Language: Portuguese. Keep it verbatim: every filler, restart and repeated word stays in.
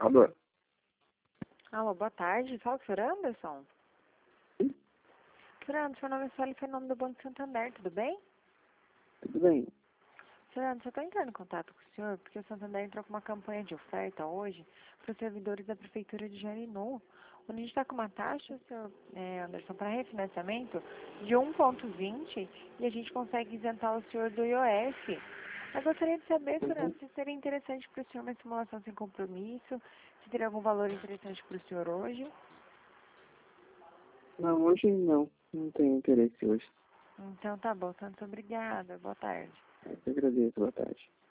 Alô? Alô, boa tarde. Fala com o senhor Anderson? Sim. senhor Anderson, meu nome é Sueli Fernando do Banco Santander, tudo bem? Tudo bem? senhor Anderson, eu estou entrando em contato com o senhor porque o Santander entrou com uma campanha de oferta hoje para os servidores da Prefeitura de Jarinu, onde a gente está com uma taxa, senhor é, Anderson, para refinanciamento de um vírgula vinte e a gente consegue isentar o senhor do I O F. Eu gostaria de saber, senhor Uhum. Anderson, se seria interessante para o senhor uma simulação sem compromisso, se teria algum valor interessante para o senhor hoje. Não, hoje não. Não tenho interesse hoje. Então tá bom, Santos, obrigada. Boa tarde. Eu que agradeço. Boa tarde.